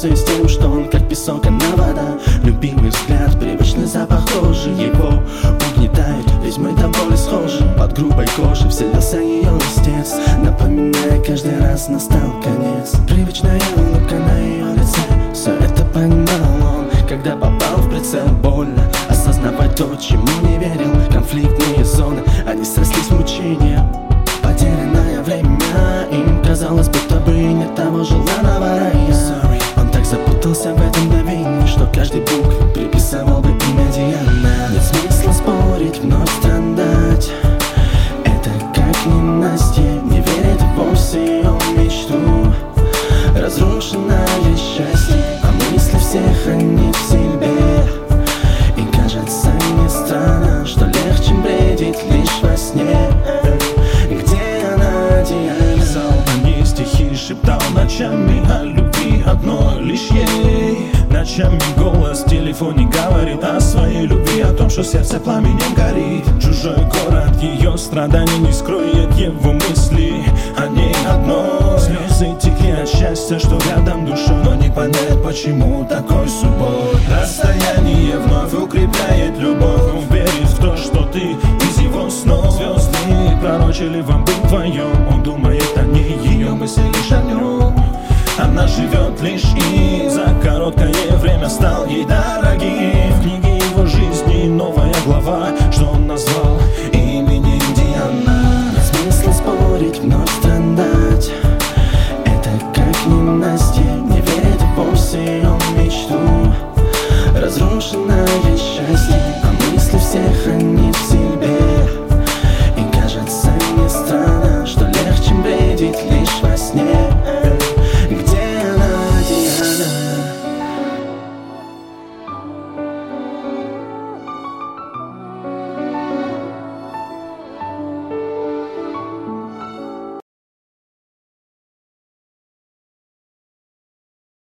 связь с тем, что он как песок, она вода. Любимый взгляд, привычный запах кожи его угнетает, ведь мы до боли схожи. Под грубой кожей вселился ее листец, напоминая каждый раз настал конец. Привычная улыбка на ее лице, все это понимал он, когда попал в прицел. Больно осознавать то, чему не верил. Конфликтные зоны, они срослись в мучения. Потерянное время, им казалось, будто бы нет того желанного рая. Он так запутался в этом давении, что каждый букв приписывал бы имя Диана. Нет смысла спорить, вновь страдать. Это как ненастье, не верит вовсе ее мечту. Разрушенное счастье, а мысли все хранит в себе. И кажется мне странно, что легче бредить лишь во сне. Где она, Диана? Писал на ней стихи, шептал ночами о любви одной лишь ей. Ночами голос в телефоне говорит о своей любви, о том, что сердце пламенем горит. Чужой город, ее страдания не скроет его мысли о ней одной. Слезы текли от счастья, что рядом душа, но не понять, почему такой суббой. Расстояние вновь укрепляет любовь, он верит в то, что ты из его снов. Звезды пророчили вам быть вдвоем, он думает о ней, ее мысли лишь о нем. Она живет лишь и за короткое время стал ей